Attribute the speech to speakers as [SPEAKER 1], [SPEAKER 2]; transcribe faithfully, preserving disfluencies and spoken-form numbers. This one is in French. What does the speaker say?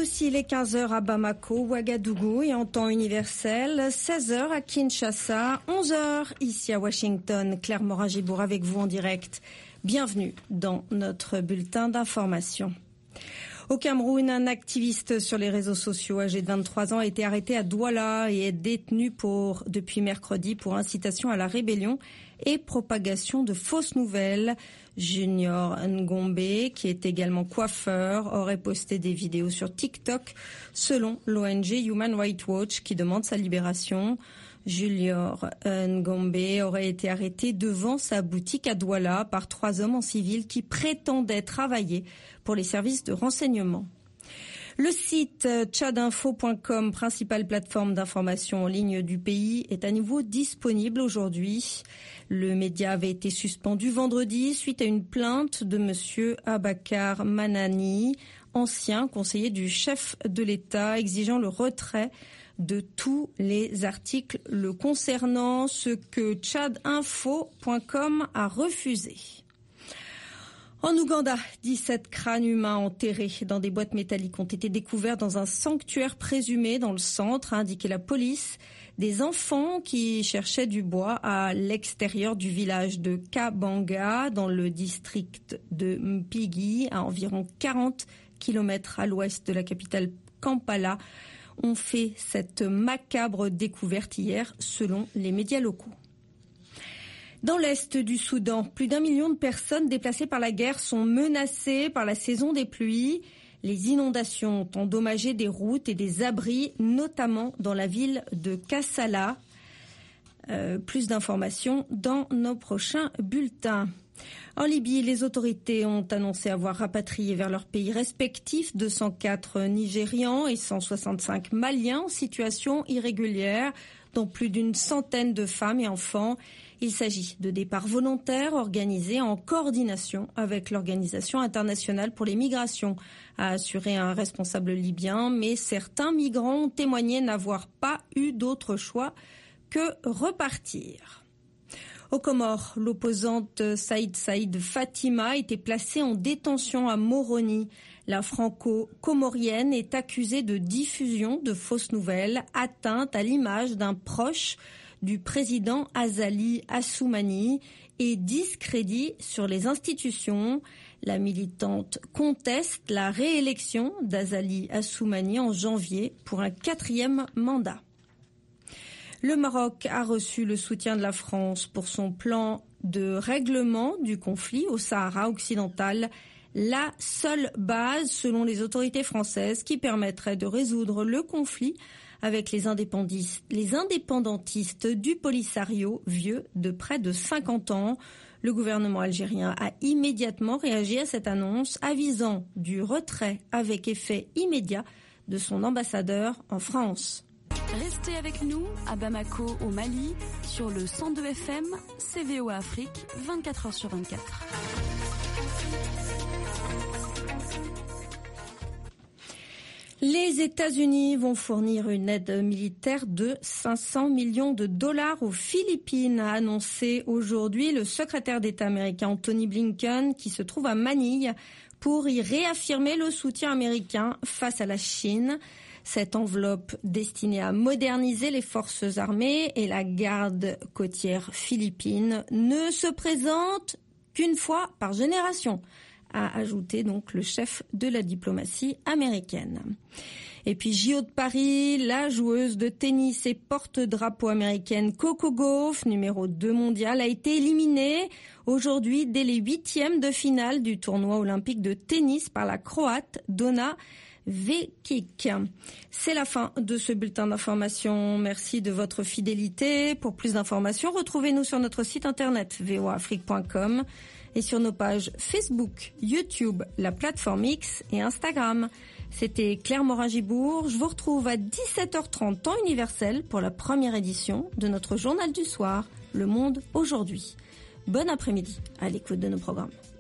[SPEAKER 1] Tous, il est quinze heures à Bamako, Ouagadougou et en temps universel, seize heures à Kinshasa, onze heures ici à Washington. Claire Morin-Gibour avec vous en direct. Bienvenue dans notre bulletin d'information. Au Cameroun, un activiste sur les réseaux sociaux âgé de vingt-trois ans a été arrêté à Douala et est détenu pour, depuis mercredi pour incitation à la rébellion et propagation de fausses nouvelles. Junior Ngombe, qui est également coiffeur, aurait posté des vidéos sur TikTok selon l'O N G Human Rights Watch qui demande sa libération. Junior Ngombe aurait été arrêté devant sa boutique à Douala par trois hommes en civil qui prétendaient travailler pour les services de renseignement. Le site tchadinfo point com, principale plateforme d'information en ligne du pays, est à nouveau disponible aujourd'hui. Le média avait été suspendu vendredi suite à une plainte de monsieur Abakar Manani, ancien conseiller du chef de l'État, exigeant le retrait de tous les articles le concernant, ce que tchadinfo point com a refusé. En Ouganda, dix-sept crânes humains enterrés dans des boîtes métalliques ont été découverts dans un sanctuaire présumé dans le centre, a indiqué la police. Des enfants qui cherchaient du bois à l'extérieur du village de Kabanga, dans le district de Mpigi, à environ quarante kilomètres à l'ouest de la capitale Kampala, ont fait cette macabre découverte hier, selon les médias locaux. Dans l'est du Soudan, plus d'un million de personnes déplacées par la guerre sont menacées par la saison des pluies. Les inondations ont endommagé des routes et des abris, notamment dans la ville de Kassala. Euh, plus d'informations dans nos prochains bulletins. En Libye, les autorités ont annoncé avoir rapatrié vers leurs pays respectifs deux cent quatre Nigérians et cent soixante-cinq Maliens en situation irrégulière, dont plus d'une centaine de femmes et enfants. Il s'agit de départs volontaires organisés en coordination avec l'Organisation internationale pour les migrations, a assuré un responsable libyen, mais certains migrants ont témoigné n'avoir pas eu d'autre choix que repartir. Aux Comores, l'opposante Saïd Saïd Fatima a été placée en détention à Moroni. La franco-comorienne est accusée de diffusion de fausses nouvelles, atteinte à l'image d'un proche du président Azali Assoumani et discrédit sur les institutions. La militante conteste la réélection d'Azali Assoumani en janvier pour un quatrième mandat. Le Maroc a reçu le soutien de la France pour son plan de règlement du conflit au Sahara occidental, la seule base, selon les autorités françaises, qui permettrait de résoudre le conflit avec les indépendantistes, les indépendantistes du Polisario, vieux de près de cinquante ans. Le gouvernement algérien a immédiatement réagi à cette annonce, avisant du retrait avec effet immédiat de son ambassadeur en France.
[SPEAKER 2] Restez avec nous à Bamako, au Mali, sur le cent deux F M, C V O Afrique, vingt-quatre heures sur vingt-quatre.
[SPEAKER 1] Les États-Unis vont fournir une aide militaire de cinq cents millions de dollars aux Philippines, a annoncé aujourd'hui le secrétaire d'État américain Antony Blinken, qui se trouve à Manille pour y réaffirmer le soutien américain face à la Chine. Cette enveloppe destinée à moderniser les forces armées et la garde côtière philippine ne se présente qu'une fois par génération, a ajouté donc le chef de la diplomatie américaine. Et puis J O de Paris, la joueuse de tennis et porte-drapeau américaine Coco Gauff, numéro deux mondial, a été éliminée aujourd'hui dès les huitièmes de finale du tournoi olympique de tennis par la Croate Donna Vekic. C'est la fin de ce bulletin d'information. Merci de votre fidélité. Pour plus d'informations, retrouvez-nous sur notre site internet v o afrique point com et sur nos pages Facebook, YouTube, la plateforme X et Instagram. C'était Claire Morin-Gibour. Je vous retrouve à dix-sept heures trente temps universel pour la première édition de notre journal du soir, Le Monde aujourd'hui. Bon après-midi à l'écoute de nos programmes.